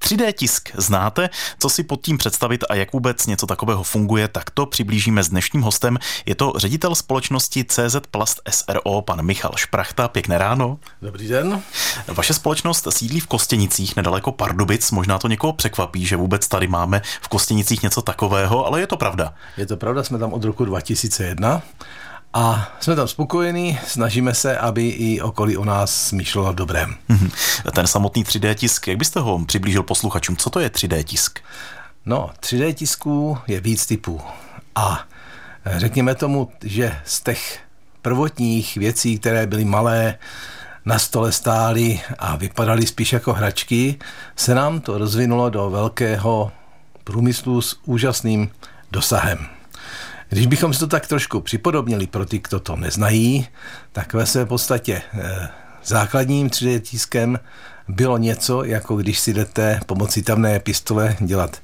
3D tisk znáte? Co si pod tím představit a jak vůbec něco takového funguje, tak to přiblížíme s dnešním hostem. Je to ředitel společnosti CZ Plast s.r.o. pan Michal Šprachta. Pěkné ráno. Dobrý den. Vaše společnost sídlí v Kostěnicích nedaleko Pardubic. Možná to někoho překvapí, že vůbec tady máme v Kostěnicích něco takového, ale je to pravda. Je to pravda, jsme tam od roku 2001 a jsme tam spokojení, snažíme se, aby i okolí o nás smýšlelo v dobrém. Ten samotný 3D tisk, jak byste ho přiblížil posluchačům? Co to je 3D tisk? No, 3D tisků je víc typů a řekněme tomu, že z těch prvotních věcí, které byly malé, na stole stály a vypadaly spíš jako hračky, se nám to rozvinulo do velkého průmyslu s úžasným dosahem. Když bychom si to tak trošku připodobnili pro ty, kdo to neznají, tak ve své podstatě základním 3D tiskem bylo něco, jako když si jdete pomocí tamné pistole dělat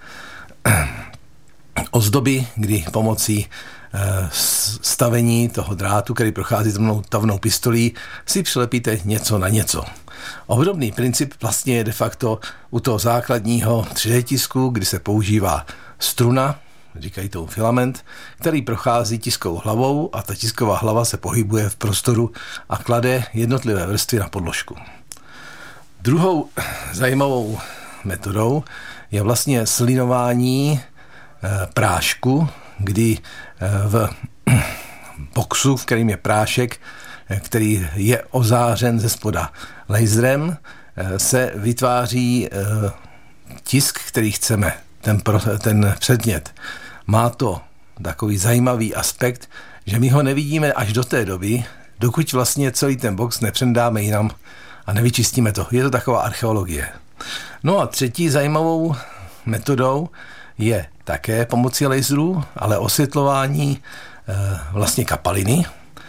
ozdoby, kdy pomocí stavení toho drátu, který prochází tavnou pistolí, si přilepíte něco na něco. Obdobný princip vlastně je de facto u toho základního 3D tisku, kdy se používá struna, říkají tomu filament, který prochází tiskovou hlavou a ta tisková hlava se pohybuje v prostoru a klade jednotlivé vrstvy na podložku. Druhou zajímavou metodou je vlastně slinování prášku, kdy v boxu, v kterým je prášek, který je ozářen ze spoda laserem, se vytváří tisk, který chceme, ten předmět. Má to takový zajímavý aspekt, že my ho nevidíme až do té doby, dokud vlastně celý ten box nepředáme jinam a nevyčistíme to. Je to taková archeologie. No a třetí zajímavou metodou je také pomocí laserů, ale osvětlování vlastně kapaliny,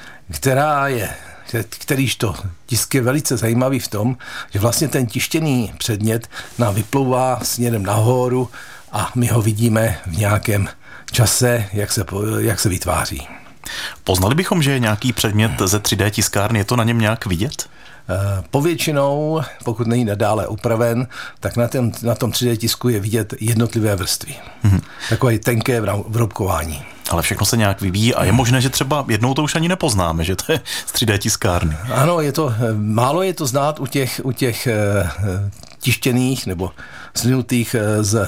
kterýž to tisk je velice zajímavý v tom, že vlastně ten tištěný předmět nám vyplouvá směrem nahoru a my ho vidíme v nějakém čase, jak se vytváří. Poznali bychom, že je nějaký předmět ze 3D tiskárny, je to na něm nějak vidět? Povětšinou, pokud není nadále upraven, tak na tom 3D tisku je vidět jednotlivé vrstvy. Takové tenké vroubkování. Ale všechno se nějak vyvíjí a je možné, že třeba jednou to už ani nepoznáme, že to je z 3D tiskárny. Ano, málo je to znát u těch tištěných nebo slinutých z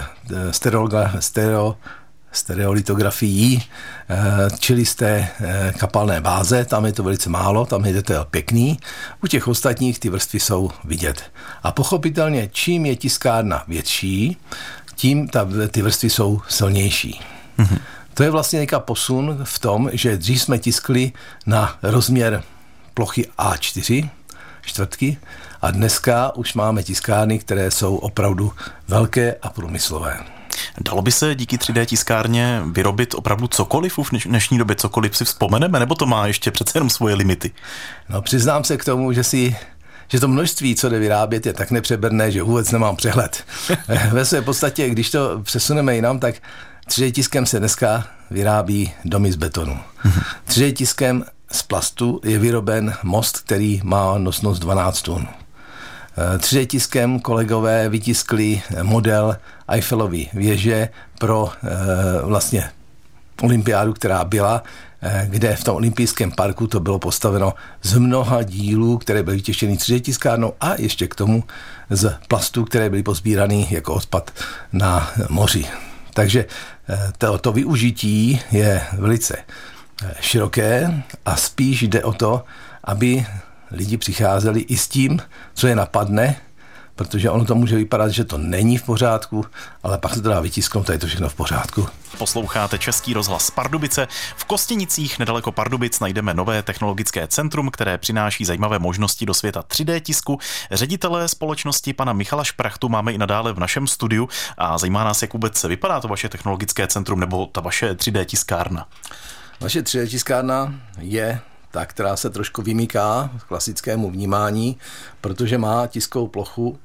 stereolitografií, čili z té kapalné báze, tam je to velice málo, tam je detail pěkný, u těch ostatních ty vrstvy jsou vidět. A pochopitelně, čím je tiskárna větší, tím ty vrstvy jsou silnější. To je vlastně nějaký posun v tom, že dřív jsme tiskli na rozměr plochy A4, čtvrtky, a dneska už máme tiskárny, které jsou opravdu velké a průmyslové. Dalo by se díky 3D tiskárně vyrobit opravdu cokoliv v dnešní době, cokoliv si vzpomeneme, nebo to má ještě přece jenom svoje limity? No, přiznám se k tomu, že to množství, co jde vyrábět, je tak nepřeberné, že vůbec nemám přehled. Ve své podstatě, když to přesuneme jinam, tak 3D tiskem se dneska vyrábí domy z betonu. 3D tiskem z plastu je vyroben most, který má nosnost 12 tun. 3D tiskem kolegové vytiskli model Eiffelovy věže pro vlastně olympiádu, která byla, kde v tom olympijském parku to bylo postaveno z mnoha dílů, které byly vytěštěny 3D tiskárnou a ještě k tomu z plastů, které byly pozbíraný jako odpad na moři. Takže to využití je velice široké a spíš jde o to, aby lidi přicházeli i s tím, co je napadne, protože ono to může vypadat, že to není v pořádku, ale pak se to dá vytisknout, je to všechno v pořádku. Posloucháte Český rozhlas Pardubice. V Kostěnicích nedaleko Pardubic najdeme nové technologické centrum, které přináší zajímavé možnosti do světa 3D tisku. Ředitele společnosti pana Michala Šprachtu máme i nadále v našem studiu a zajímá nás, jak vůbec vypadá to vaše technologické centrum nebo ta vaše 3D tiskárna. Vaše 3D tiskárna je ta, která se trošku vymyká klasickému vnímání, protože má tiskovou plochu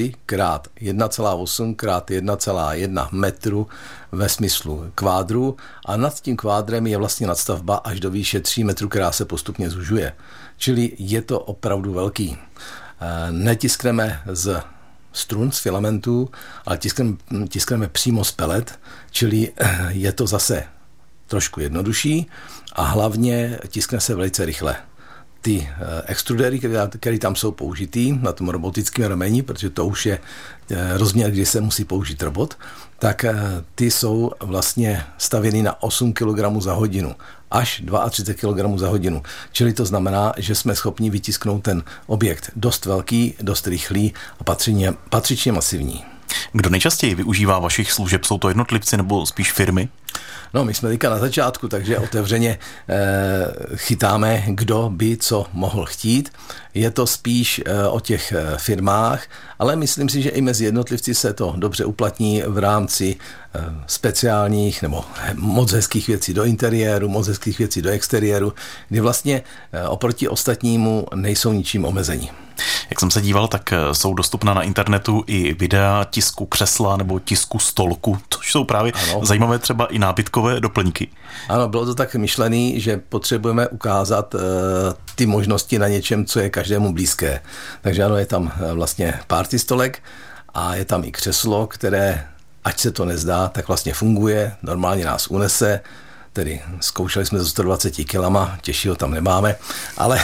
3x1,8x1,1 metru ve smyslu kvádru a nad tím kvádrem je vlastně nadstavba až do výše 3 metrů, která se postupně zužuje. Čili je to opravdu velký. Netiskneme z strun z filamentů, ale tiskneme přímo z pelet, čili je to zase trošku jednodušší a hlavně tiskne se velice rychle. Ty extrudéry, které tam jsou použitý na tom robotickém rameni, protože to už je rozměr, kdy se musí použít robot, tak ty jsou vlastně stavěny na 8 kg za hodinu, až 32 kg za hodinu. Čili to znamená, že jsme schopni vytisknout ten objekt dost velký, dost rychlý a patřičně masivní. Kdo nejčastěji využívá vašich služeb? Jsou to jednotlivci nebo spíš firmy? No, my jsme teďka na začátku, takže otevřeně chytáme, kdo by co mohl chtít. Je to spíš o těch firmách, ale myslím si, že i mezi jednotlivci se to dobře uplatní v rámci speciálních nebo moc hezkých věcí do interiéru, moc hezkých věcí do exteriéru, kdy vlastně oproti ostatnímu nejsou ničím omezení. Jak jsem se díval, tak jsou dostupná na internetu i videa tisku křesla nebo tisku stolku, což jsou právě zajímavé třeba i nábytkové doplňky. Ano, bylo to tak myšlené, že potřebujeme ukázat ty možnosti na něčem, co je každému blízké. Takže ano, je tam vlastně party stolek a je tam i křeslo, které, ať se to nezdá, tak vlastně funguje, normálně nás unese. Tedy zkoušeli jsme za 120 kilama, těžšího tam nemáme, ale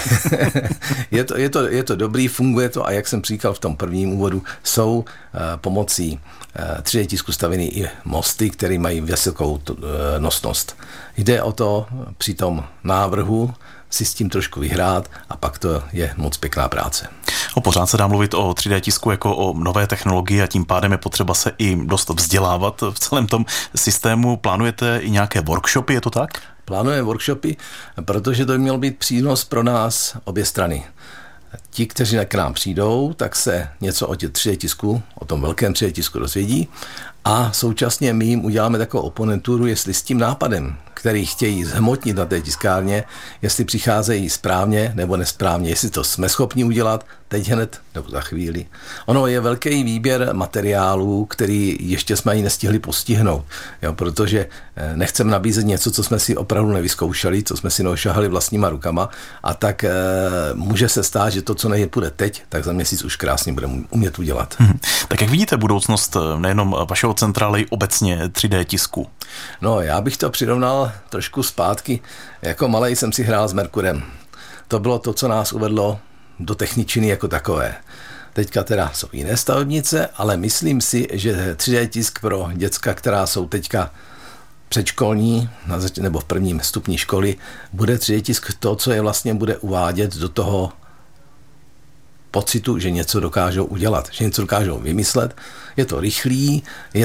je to dobrý, funguje to a jak jsem říkal v tom prvním úvodu, jsou pomocí 3D tisku stavěny i mosty, které mají vysokou nosnost. Jde o to při tom návrhu si s tím trošku vyhrát a pak to je moc pěkná práce. Pořád se dá mluvit o 3D tisku jako o nové technologii a tím pádem je potřeba se i dost vzdělávat v celém tom systému. Plánujete i nějaké workshopy, je to tak? Plánujeme workshopy, protože to by měl být přínos pro nás obě strany. Ti, kteří k nám přijdou, tak se něco o 3D tisku, o tom velkém 3D tisku dozvědí a současně my jim uděláme takovou oponenturu, jestli s tím nápadem, který chtějí zhmotnit na té tiskárně, jestli přicházejí správně nebo nesprávně, jestli to jsme schopni udělat teď hned nebo za chvíli. Ono je velký výběr materiálů, který ještě jsme ani nestihli postihnout, jo, protože nechceme nabízet něco, co jsme si opravdu nevyzkoušeli, co jsme si neošahali vlastníma rukama a tak může se stát, že to, co nepůjde teď, tak za měsíc už krásně budeme umět udělat. Tak jak vidíte budoucnost nejenom vašeho centra, ale i obecně 3D tisku? No, já bych to přirovnal trošku zpátky. Jako malej jsem si hrál s Merkurem. To bylo to, co nás uvedlo do techničiny jako takové. Teďka teda jsou jiné stavebnice, ale myslím si, že 3D tisk pro děcka, která jsou teďka předškolní nebo v prvním stupni školy, bude 3D tisk to, co je vlastně bude uvádět do toho pocitu, že něco dokážou udělat, že něco dokážou vymyslet. Je to rychlý,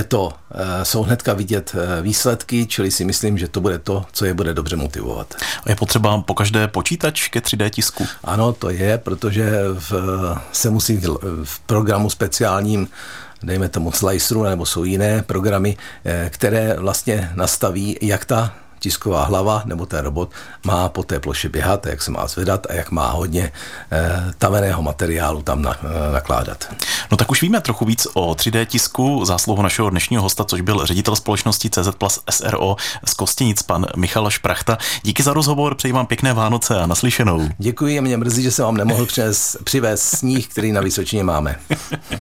jsou hnedka vidět výsledky, čili si myslím, že to bude to, co je bude dobře motivovat. Je potřeba pokaždé počítač ke 3D tisku? Ano, to je, protože se musí v programu speciálním, dejme tomu Sliceru, nebo jsou jiné programy, které vlastně nastaví, jak ta tisková hlava nebo ten robot má po té ploše běhat, jak se má zvedat a jak má hodně taveného materiálu tam nakládat. No tak už víme trochu víc o 3D tisku, zásluhu našeho dnešního hosta, což byl ředitel společnosti CZ Plus SRO z Kostěnic, pan Michal Šprachta. Díky za rozhovor, přeji vám pěkné Vánoce a naslyšenou. Děkuji a mě mrzí, že jsem vám nemohl přivést sníh, který na Vysočině máme.